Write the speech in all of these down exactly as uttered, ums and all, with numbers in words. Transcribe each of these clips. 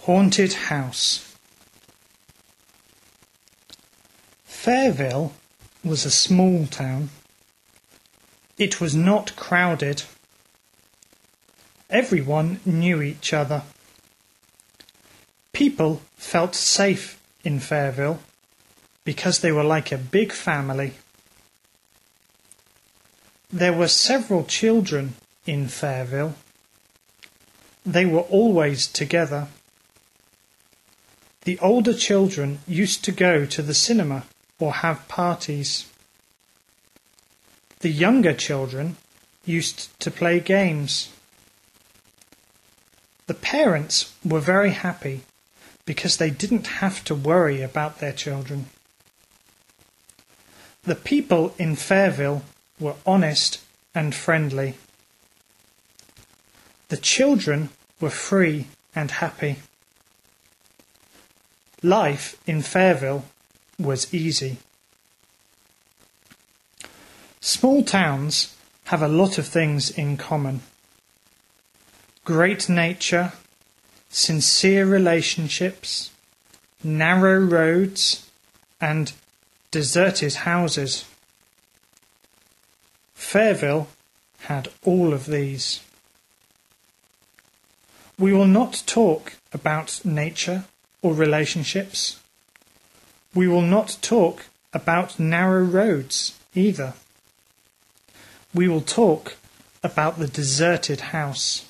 Haunted House. Fairville was a small town. It was not crowded. Everyone knew each other. People felt safe in Fairville because they were like a big family. There were several children in Fairville. They were always together. The older children used to go to the cinema or have parties. The younger children used to play games. The parents were very happy because they didn't have to worry about their children. The people in Fairville were honest and friendly. The children were free and happy. Life in Fairville was easy. Small towns have a lot of things in common. Great nature, sincere relationships, narrow roads, and deserted houses. Fairville had all of these. We will not talk about nature or relationships. We will not talk about narrow roads either. We will talk about the deserted house.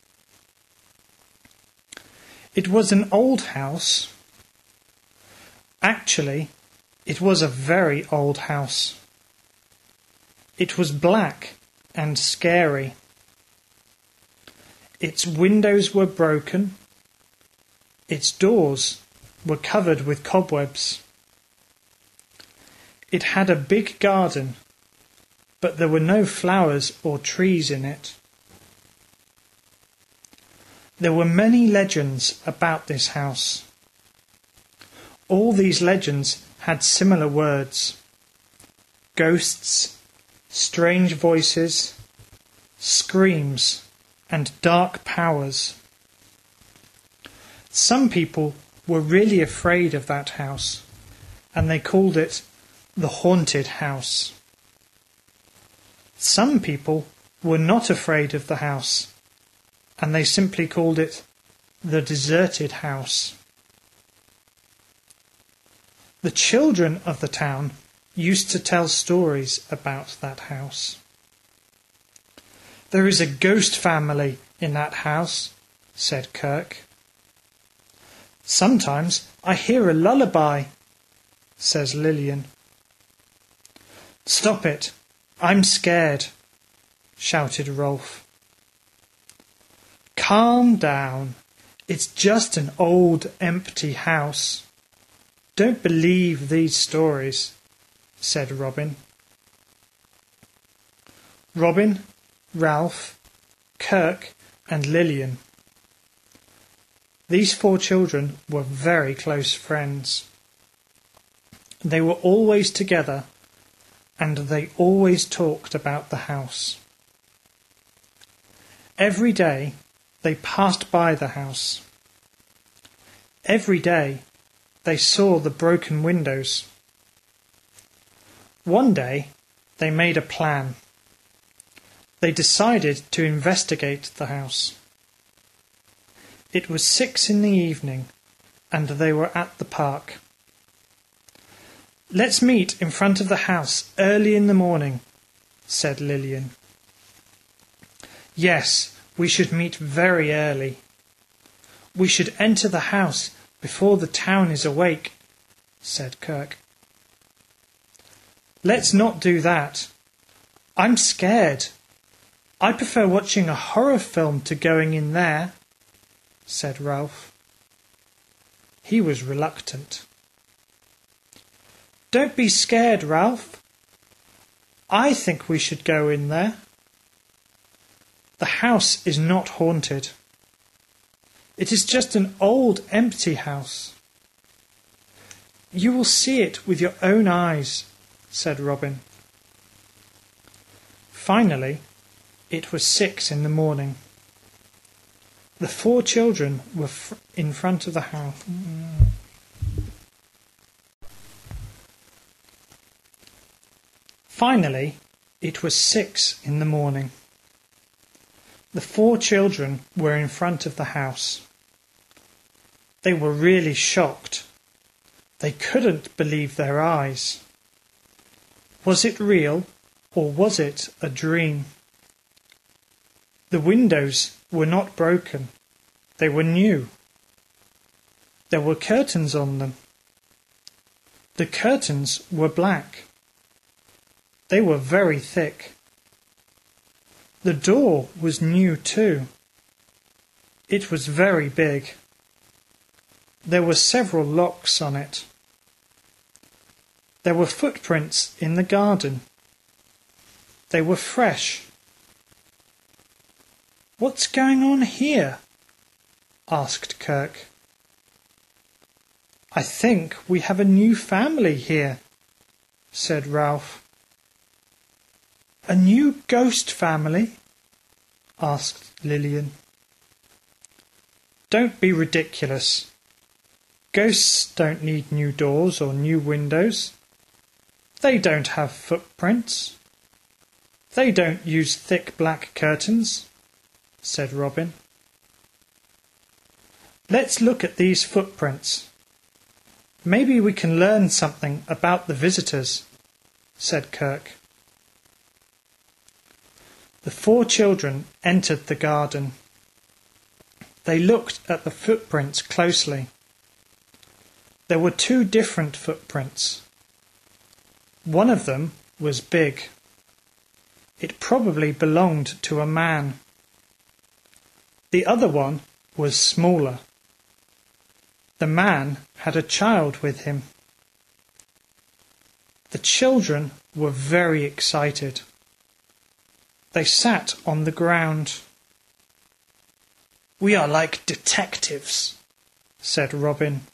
It was an old house. Actually, it was a very old house. It was black and scary. Its windows were broken. Its doors were covered with cobwebs. It had a big garden, but there were no flowers or trees in it. There were many legends about this house. All these legends had similar words: ghosts, strange voices, screams, and dark powers. Some people were really afraid of that house, and they called it the haunted house. Some people were not afraid of the house, and they simply called it the deserted house. The children of the town used to tell stories about that house. "There is a ghost family in that house," said Kirk. "Sometimes I hear a lullaby," says Lillian. "Stop it, I'm scared," shouted Rolf. "Calm down, it's just an old empty house. Don't believe these stories," said Robin. Robin, Ralph, Kirk and Lillian. These four children were very close friends. They were always together, and they always talked about the house. Every day they passed by the house. Every day they saw the broken windows. One day they made a plan. They decided to investigate the house. It was six in the evening, and they were at the park. "Let's meet in front of the house early in the morning," said Lillian. "Yes, we should meet very early. We should enter the house before the town is awake," said Kirk. "Let's not do that. I'm scared. I prefer watching a horror film to going in there," said Ralph. He was reluctant. "Don't be scared, Ralph. I think we should go in there. The house is not haunted. It is just an old empty house." "You will see it with your own eyes," said Robin. Finally, it was six in the morning. The four children were fr- in front of the house. Finally, it was six in the morning. The four children were in front of the house. They were really shocked. They couldn't believe their eyes. Was it real, or was it a dream? The windows were not broken. They were new. There were curtains on them. The curtains were black. They were very thick. The door was new too. It was very big. There were several locks on it. There were footprints in the garden. They were fresh. "What's going on here?" asked Kirk. "I think we have a new family here," said Ralph. "A new ghost family?" asked Lillian. "Don't be ridiculous. Ghosts don't need new doors or new windows. They don't have footprints. They don't use thick black curtains," said Robin. "Let's look at these footprints. Maybe we can learn something about the visitors," said Kirk. The four children entered the garden. They looked at the footprints closely. There were two different footprints. One of them was big. It probably belonged to a man. The other one was smaller. The man had a child with him. The children were very excited. They sat on the ground. "We are like detectives," said Robin.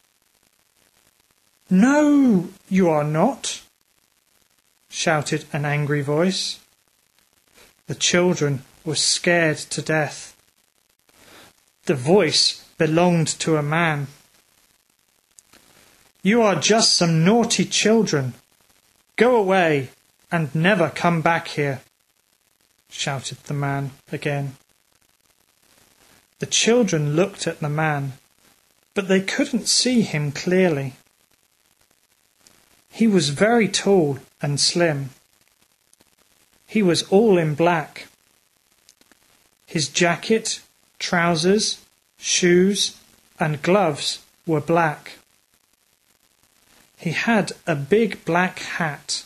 "No, you are not," shouted an angry voice. The children were scared to death. The voice belonged to a man. "You are just some naughty children. Go away and never come back here," shouted the man again. The children looked at the man, but they couldn't see him clearly. He was very tall and slim. He was all in black. His jacket, trousers, shoes, and gloves were black. He had a big black hat.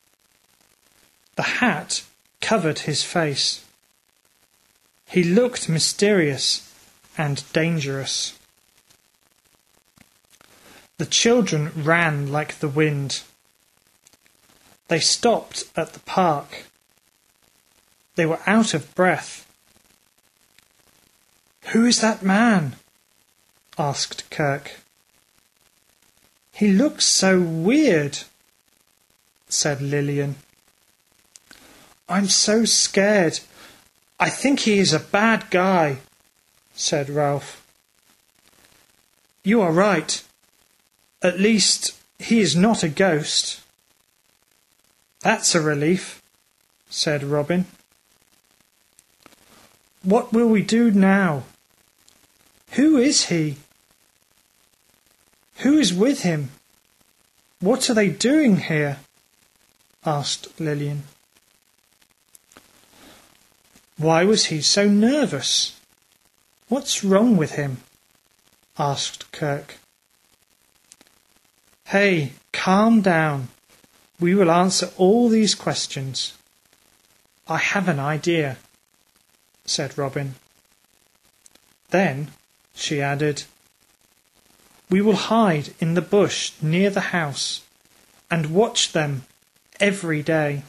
The hat covered his face. He looked mysterious and dangerous. The children ran like the wind. They stopped at the park. They were out of breath. "Who is that man?" asked Kirk. "He looks so weird," said Lillian. "I'm so scared. I think he is a bad guy," said Ralph. "You are right. At least he is not a ghost." "That's a relief," said Robin. "What will we do now? Who is he? Who is with him? What are they doing here?" asked Lillian. "Why was he so nervous? What's wrong with him?" asked Kirk. "Hey, calm down. We will answer all these questions. I have an idea," said Robin. Then she added, "We will hide in the bush near the house and watch them every day."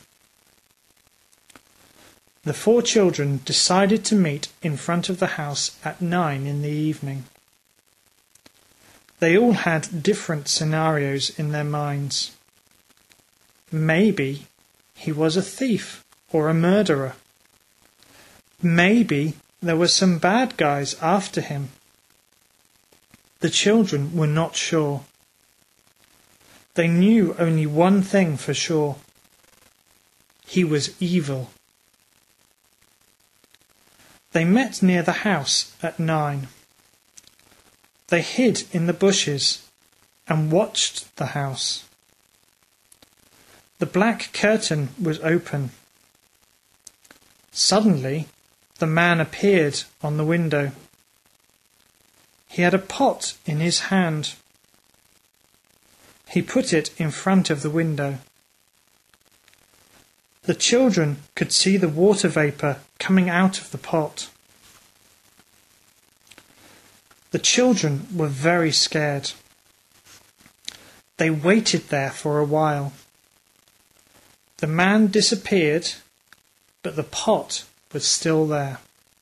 The four children decided to meet in front of the house at nine in the evening. They all had different scenarios in their minds. Maybe he was a thief or a murderer. Maybe there were some bad guys after him. The children were not sure. They knew only one thing for sure. He was evil. They met near the house at nine. They hid in the bushes and watched the house. The black curtain was open. Suddenly, the man appeared on the window. He had a pot in his hand. He put it in front of the window. The children could see the water vapour coming out of the pot. The children were very scared. They waited there for a while. The man disappeared, but the pot was still there.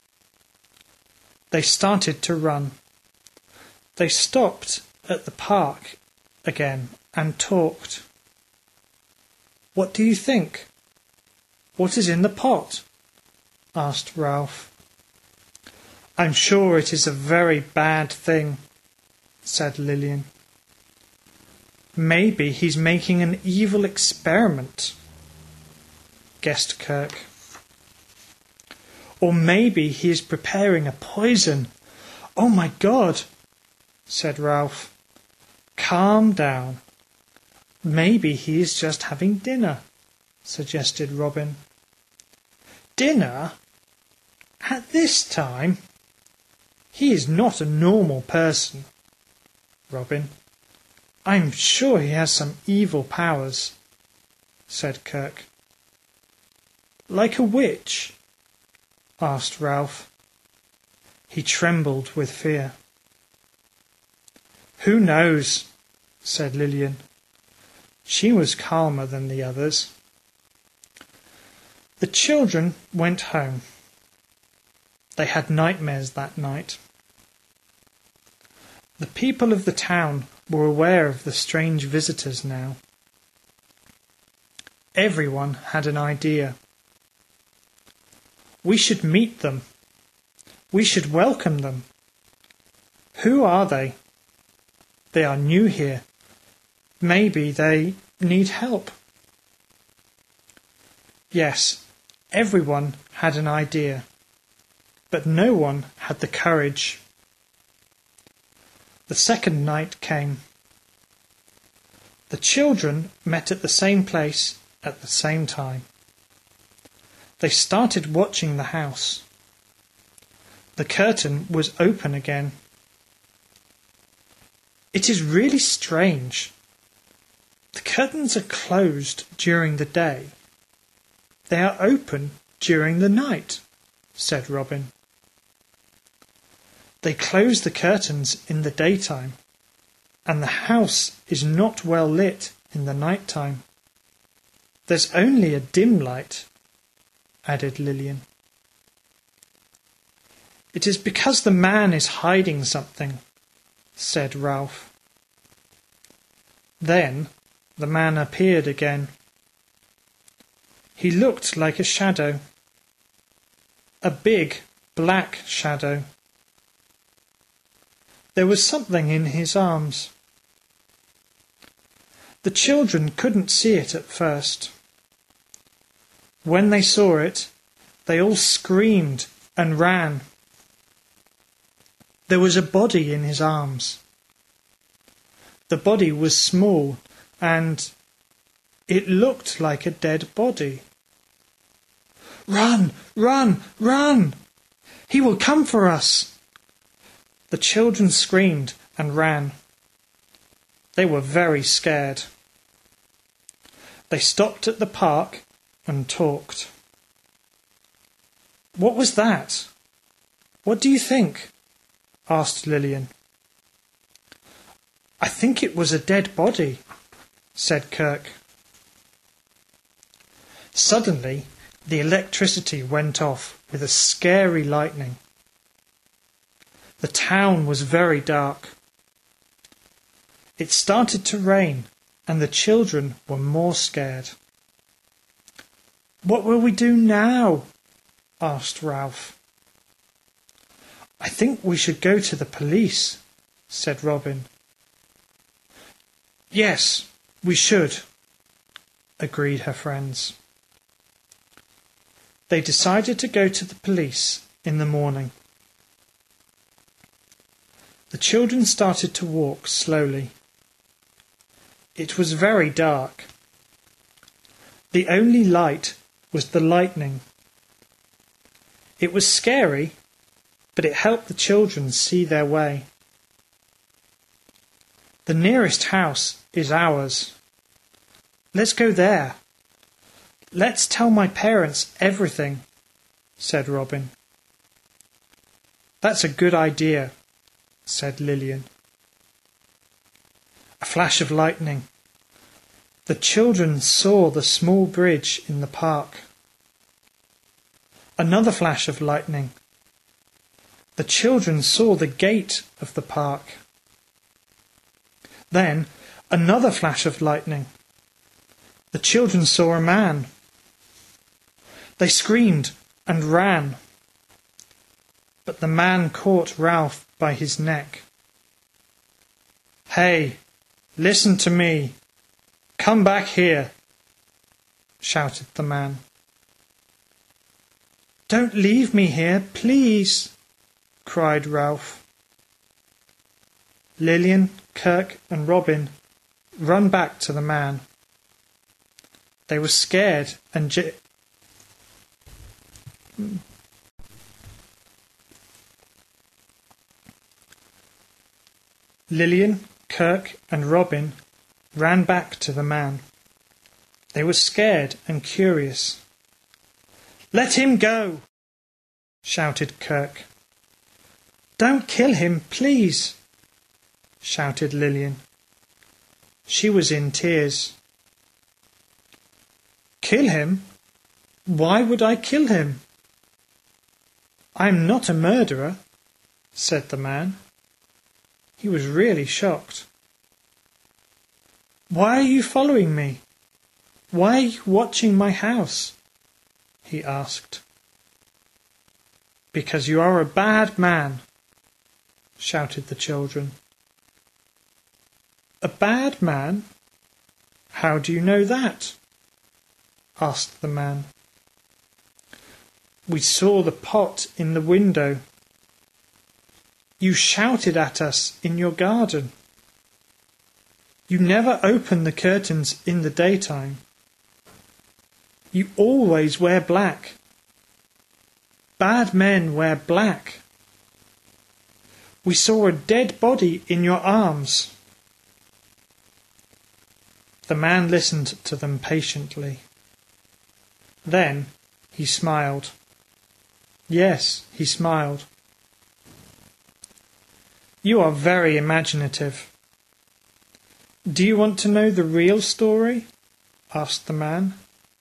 They started to run. They stopped at the park again and talked. "What do you think? What is in the pot?" asked Ralph. "I'm sure it is a very bad thing," said Lillian. "Maybe he's making an evil experiment," guessed Kirk. "Or maybe he is preparing a poison. Oh my God," said Ralph. "Calm down. Maybe he is just having dinner," suggested Robin. "Dinner? At this time? He is not a normal person, Robin. I'm sure he has some evil powers," said Kirk. "Like a witch?" asked Ralph. He trembled with fear. "Who knows?" said Lillian. She was calmer than the others. The children went home. They had nightmares that night. The people of the town were aware of the strange visitors now. Everyone had an idea. "We should meet them. We should welcome them. Who are they? They are new here. Maybe they need help." Yes, everyone had an idea, but no one had the courage. The second night came. The children met at the same place at the same time. They started watching the house. The curtain was open again. "It is really strange. The curtains are closed during the day. They are open during the night," said Robin. "They close the curtains in the daytime, and the house is not well lit in the night time. There's only a dim light," added Lillian. "It is because the man is hiding something," said Ralph. Then the man appeared again. He looked like a shadow, a big black shadow. There was something in his arms. The children couldn't see it at first. When they saw it, they all screamed and ran. There was a body in his arms. The body was small and it looked like a dead body. "Run, run, run! He will come for us!" The children screamed and ran. They were very scared. They stopped at the park and talked. "What was that? What do you think?" asked Lillian. "I think it was a dead body," said Kirk. Suddenly, the electricity went off with a scary lightning. The town was very dark. It started to rain, and the children were more scared. "What will we do now?" asked Ralph. I think we should go to the police, said Robin. Yes, we should, agreed her friends. They decided to go to the police in the morning. The children started to walk slowly. It was very dark. The only light was the lightning. It was scary, but it helped the children see their way. The nearest house is ours. Let's go there. Let's tell my parents everything, said Robin. That's a good idea, said Lillian. A flash of lightning. The children saw the small bridge in the park. Another flash of lightning. The children saw the gate of the park. Then another flash of lightning. The children saw a man. They screamed and ran. But the man caught Ralph by his neck. Hey, listen to me. Come back here, shouted the man. Don't leave me here, please, cried Ralph. Lillian, Kirk and Robin ran back to the man. They were scared and j- Lillian, Kirk and Robin ran back to the man. They were scared and curious. Let him go, shouted Kirk. Don't kill him, please, shouted Lillian. She was in tears. Kill him? Why would I kill him? I'm not a murderer, said the man. He was really shocked. Why are you following me? Why are you watching my house? He asked. Because you are a bad man, shouted the children. A bad man? How do you know that? Asked the man. We saw the pot in the window. You shouted at us in your garden. You never open the curtains in the daytime. You always wear black. Bad men wear black. We saw a dead body in your arms. The man listened to them patiently. Then he smiled. Yes, he smiled. You are very imaginative. Do you want to know the real story? Asked the man.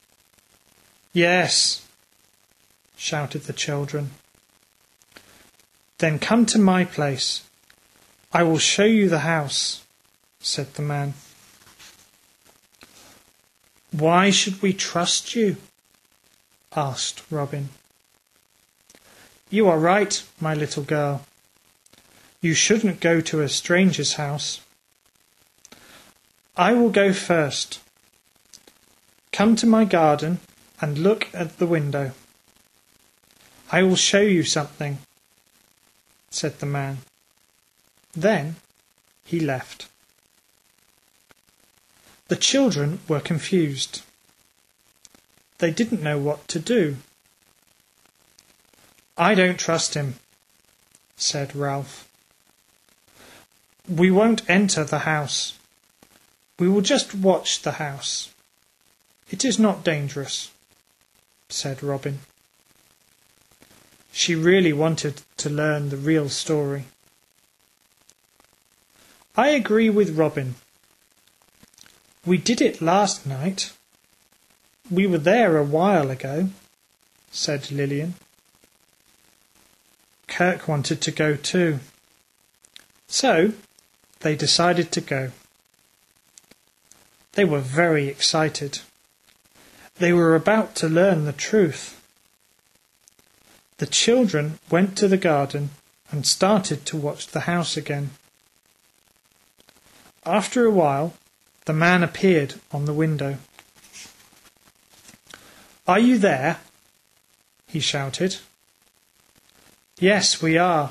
Yes, shouted the children. Then come to my place. I will show you the house, said the man. Why should we trust you? Asked Robin. You are right, my little girl. You shouldn't go to a stranger's house. I will go first. Come to my garden and look at the window. I will show you something, said the man. Then he left. The children were confused. They didn't know what to do. I don't trust him, said Ralph. We won't enter the house. We will just watch the house. It is not dangerous, said Robin. She really wanted to learn the real story. I agree with Robin. We did it last night. We were there a while ago, said Lillian. Kirk wanted to go too. So they decided to go. They were very excited. They were about to learn the truth. The children went to the garden and started to watch the house again. After a while, the man appeared on the window. "Are you there?" he shouted. "Yes, we are."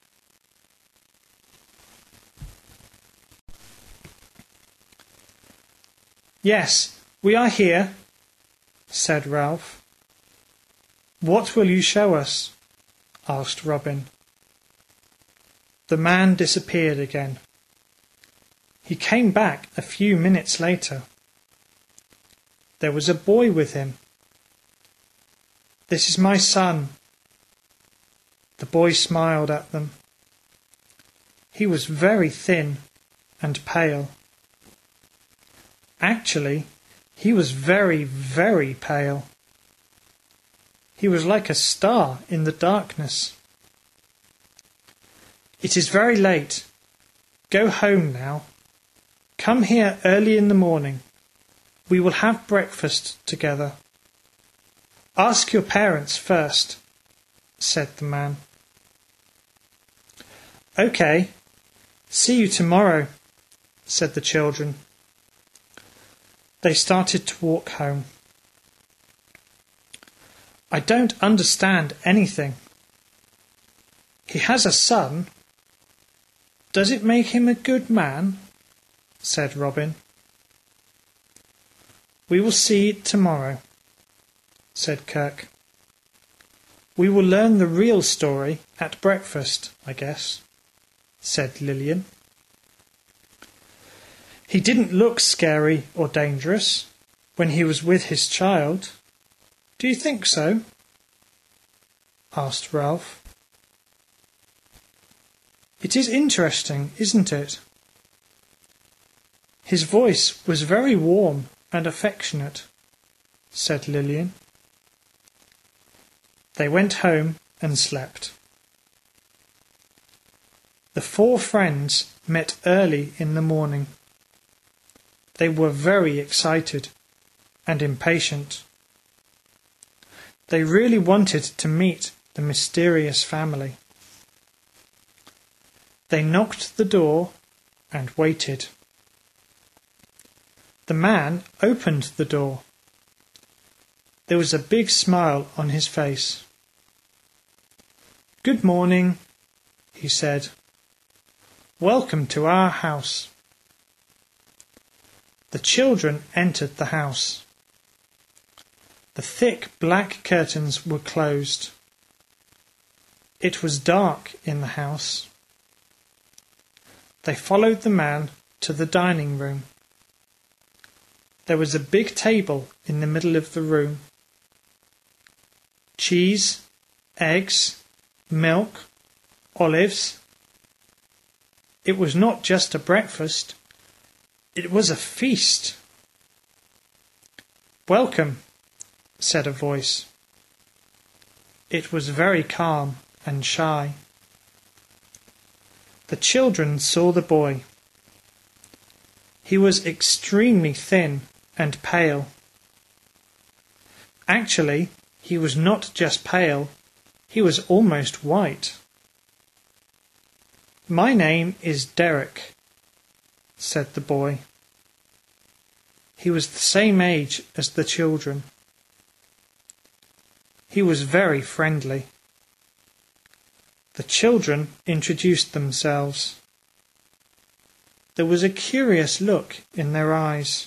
"Yes, we are here," said Ralph. "What will you show us?" asked Robin. The man disappeared again. He came back a few minutes later. There was a boy with him. "This is my son." The boy smiled at them. He was very thin and pale. Actually, he was very, very pale. He was like a star in the darkness. "It is very late. Go home now. Come here early in the morning. We will have breakfast together." "Ask your parents first," said the man. "Okay. See you tomorrow," said the children. They started to walk home. "I don't understand anything. He has a son. Does it make him a good man?" said Robin. "We will see it tomorrow," said Kirk. "We will learn the real story at breakfast, I guess," said Lillian. "He didn't look scary or dangerous when he was with his child. Do you think so?" asked Ralph. "It is interesting, isn't it?" "His voice was very warm and affectionate," said Lillian. They went home and slept. The four friends met early in the morning. They were very excited and impatient. They really wanted to meet the mysterious family. They knocked the door and waited. The man opened the door. There was a big smile on his face. "Good morning," he said. "Welcome to our house." The children entered the house. The thick black curtains were closed. It was dark in the house. They followed the man to the dining room. There was a big table in the middle of the room. Cheese, eggs, milk, olives. It was not just a breakfast. It was a feast. "Welcome," said a voice. It was very calm and shy. The children saw the boy. He was extremely thin and pale. Actually, he was not just pale, he was almost white. "My name is Derek," said the boy. He was the same age as the children. He was very friendly. The children introduced themselves. There was a curious look in their eyes.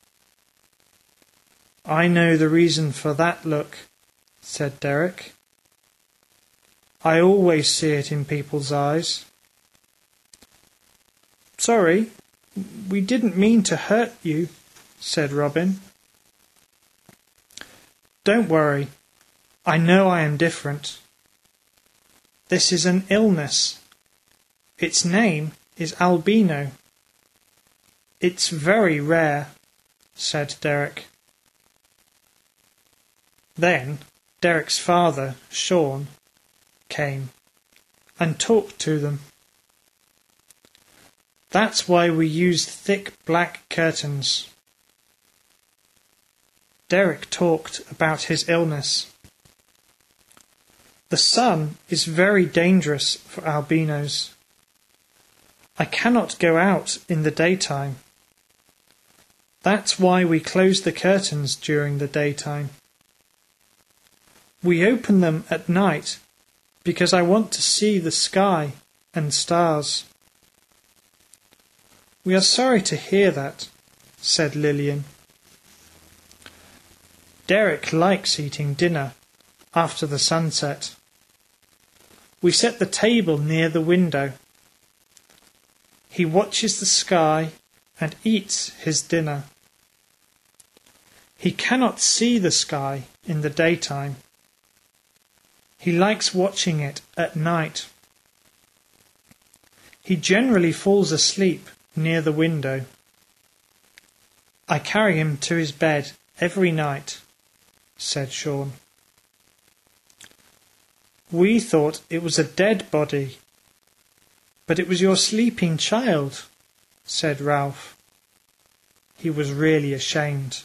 "I know the reason for that look," said Derek. "I always see it in people's eyes." "Sorry, we didn't mean to hurt you," said Robin. "Don't worry. I know I am different. This is an illness. Its name is albino." "It's very rare," said Derek. Then Derek's father, Sean, came and talked to them. "That's why we use thick black curtains." Derek talked about his illness. The sun is very dangerous for albinos. I cannot go out in the daytime. That's why we close the curtains during the daytime. We open them at night because I want to see the sky and stars. We are sorry to hear that, said Lillian. Derek likes eating dinner after the sunset. We set the table near the window. He watches the sky and eats his dinner. He cannot see the sky in the daytime. He likes watching it at night. He generally falls asleep near the window. I carry him to his bed every night, said Sean. We thought it was a dead body, but it was your sleeping child, said Ralph. He was really ashamed.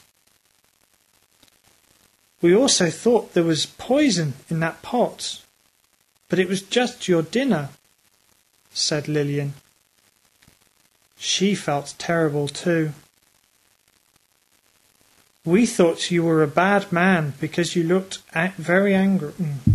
We also thought there was poison in that pot, but it was just your dinner, said Lillian. She felt terrible too. We thought you were a bad man because you looked very angry.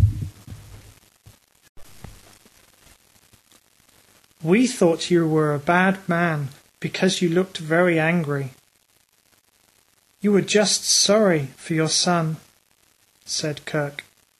We thought you were a bad man because you looked very angry. You were just sorry for your son, said Kirk.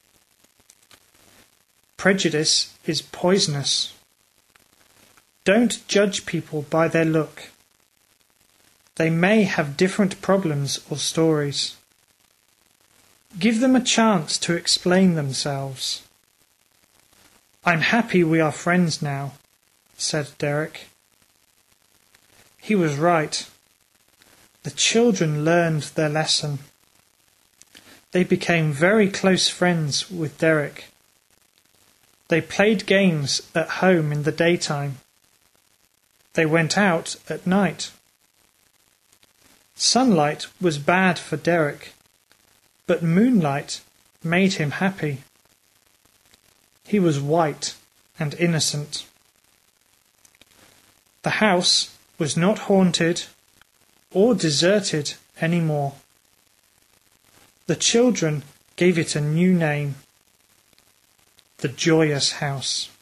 Prejudice is poisonous. Don't judge people by their look. They may have different problems or stories. Give them a chance to explain themselves. I'm happy we are friends now, said Derek. He was right. The children learned their lesson. They became very close friends with Derek. They played games at home in the daytime. They went out at night. Sunlight was bad for Derek, but moonlight made him happy. He was white and innocent. The house was not haunted or deserted anymore. The children gave it a new name, the Joyous House.